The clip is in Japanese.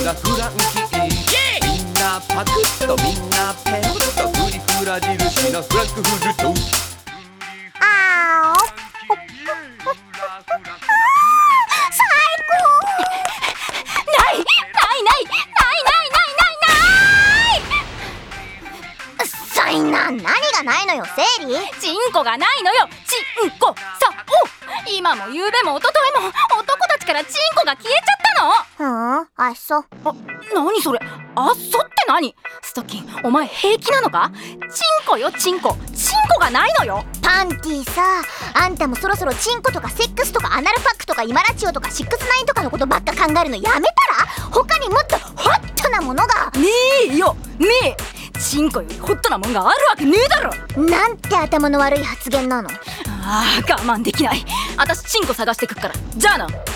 がフランキー、みんなパクッとみんなペロッとフリフラ印のフランクフルト。 あー最高。ないそんな何がないのよセリ。 チンコがないのよ。チンコさお。今もゆうべもおとといも男たちからチンコが消えちゃったの。 あっそ。 何それ、あっそって何？ストッキン、お前平気なのか？チンコよ、チンコがないのよ。 パンティさ、あんたもそろそろチンコとかセックスとかアナルパックとかイマラチオとかシックスナインとかのことばっか考えるのやめたら？他にもっとホットなものが。 ねえよ、ねえ。チンコよりホットなもんがあるわけねえだろ。 なんて頭の悪い発言なの。 我慢できない。私チンコ探してくっから。じゃあな。